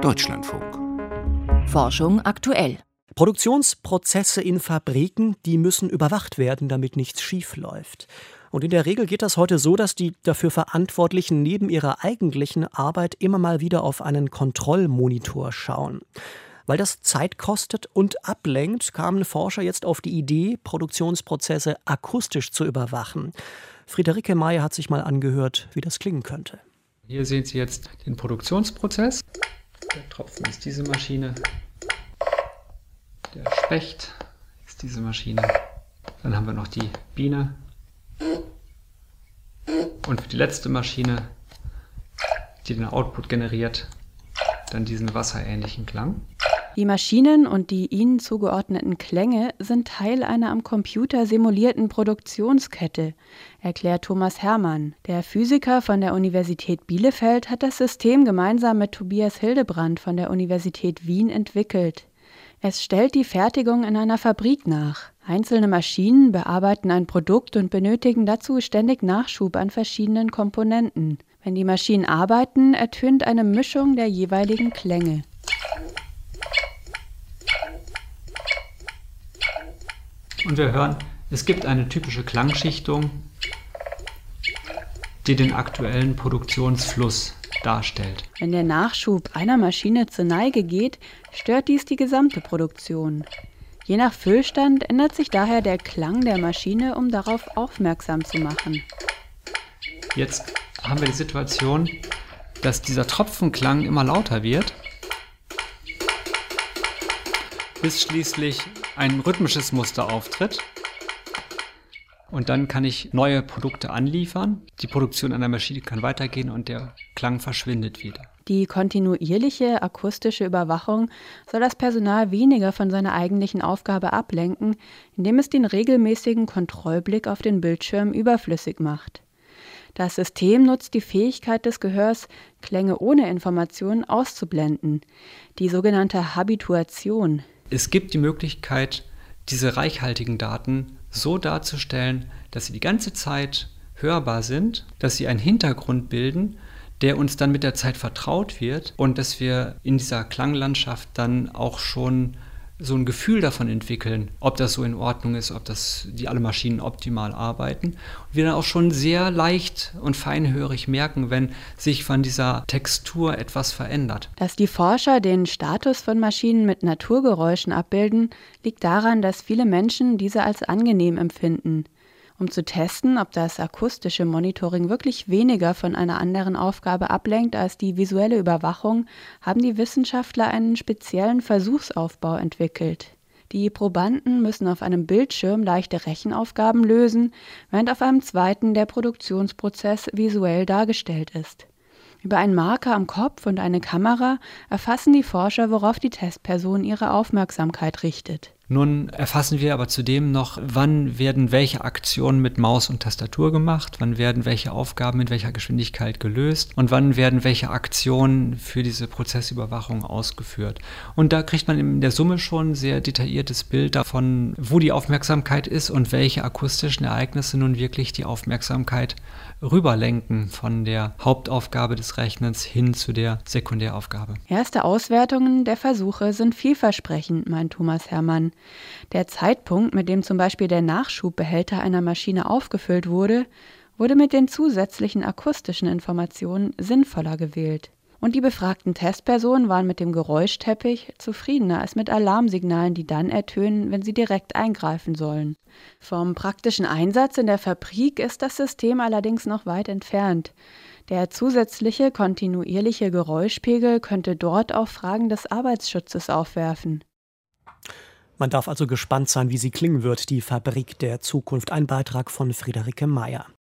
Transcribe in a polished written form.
Deutschlandfunk. Forschung aktuell. Produktionsprozesse in Fabriken, die müssen überwacht werden, damit nichts schief läuft. Und in der Regel geht das heute so, dass die dafür Verantwortlichen neben ihrer eigentlichen Arbeit immer mal wieder auf einen Kontrollmonitor schauen. Weil das Zeit kostet und ablenkt, kamen Forscher jetzt auf die Idee, Produktionsprozesse akustisch zu überwachen. Friederike Mayer hat sich mal angehört, wie das klingen könnte. Hier sehen Sie jetzt den Produktionsprozess. Der Tropfen ist diese Maschine. Der Specht ist diese Maschine. Dann haben wir noch die Biene. Und für die letzte Maschine, die den Output generiert, dann diesen wasserähnlichen Klang. Die Maschinen und die ihnen zugeordneten Klänge sind Teil einer am Computer simulierten Produktionskette, erklärt Thomas Hermann. Der Physiker von der Universität Bielefeld hat das System gemeinsam mit Tobias Hildebrand von der Universität Wien entwickelt. Es stellt die Fertigung in einer Fabrik nach. Einzelne Maschinen bearbeiten ein Produkt und benötigen dazu ständig Nachschub an verschiedenen Komponenten. Wenn die Maschinen arbeiten, ertönt eine Mischung der jeweiligen Klänge. Und wir hören, es gibt eine typische Klangschichtung, die den aktuellen Produktionsfluss darstellt. Wenn der Nachschub einer Maschine zur Neige geht, stört dies die gesamte Produktion. Je nach Füllstand ändert sich daher der Klang der Maschine, um darauf aufmerksam zu machen. Jetzt haben wir die Situation, dass dieser Tropfenklang immer lauter wird, bis schließlich ein rhythmisches Muster auftritt. Und dann kann ich neue Produkte anliefern. Die Produktion einer Maschine kann weitergehen und der Klang verschwindet wieder. Die kontinuierliche akustische Überwachung soll das Personal weniger von seiner eigentlichen Aufgabe ablenken, indem es den regelmäßigen Kontrollblick auf den Bildschirm überflüssig macht. Das System nutzt die Fähigkeit des Gehörs, Klänge ohne Informationen auszublenden, die sogenannte Habituation. Es gibt die Möglichkeit, diese reichhaltigen Daten so darzustellen, dass sie die ganze Zeit hörbar sind, dass sie einen Hintergrund bilden, der uns dann mit der Zeit vertraut wird und dass wir in dieser Klanglandschaft dann auch schon so ein Gefühl davon entwickeln, ob das so in Ordnung ist, ob die alle Maschinen optimal arbeiten. Und wir dann auch schon sehr leicht und feinhörig merken, wenn sich von dieser Textur etwas verändert. Dass die Forscher den Status von Maschinen mit Naturgeräuschen abbilden, liegt daran, dass viele Menschen diese als angenehm empfinden. Um zu testen, ob das akustische Monitoring wirklich weniger von einer anderen Aufgabe ablenkt als die visuelle Überwachung, haben die Wissenschaftler einen speziellen Versuchsaufbau entwickelt. Die Probanden müssen auf einem Bildschirm leichte Rechenaufgaben lösen, während auf einem zweiten der Produktionsprozess visuell dargestellt ist. Über einen Marker am Kopf und eine Kamera erfassen die Forscher, worauf die Testperson ihre Aufmerksamkeit richtet. Nun erfassen wir aber zudem noch, wann werden welche Aktionen mit Maus und Tastatur gemacht, wann werden welche Aufgaben in welcher Geschwindigkeit gelöst und wann werden welche Aktionen für diese Prozessüberwachung ausgeführt. Und da kriegt man in der Summe schon ein sehr detailliertes Bild davon, wo die Aufmerksamkeit ist und welche akustischen Ereignisse nun wirklich die Aufmerksamkeit rüberlenken von der Hauptaufgabe des Rechnens hin zu der Sekundäraufgabe. Erste Auswertungen der Versuche sind vielversprechend, meint Thomas Hermann. Der Zeitpunkt, mit dem zum Beispiel der Nachschubbehälter einer Maschine aufgefüllt wurde, wurde mit den zusätzlichen akustischen Informationen sinnvoller gewählt. Und die befragten Testpersonen waren mit dem Geräuschteppich zufriedener als mit Alarmsignalen, die dann ertönen, wenn sie direkt eingreifen sollen. Vom praktischen Einsatz in der Fabrik ist das System allerdings noch weit entfernt. Der zusätzliche kontinuierliche Geräuschpegel könnte dort auch Fragen des Arbeitsschutzes aufwerfen. Man darf also gespannt sein, wie sie klingen wird, die Fabrik der Zukunft. Ein Beitrag von Friederike Mayer.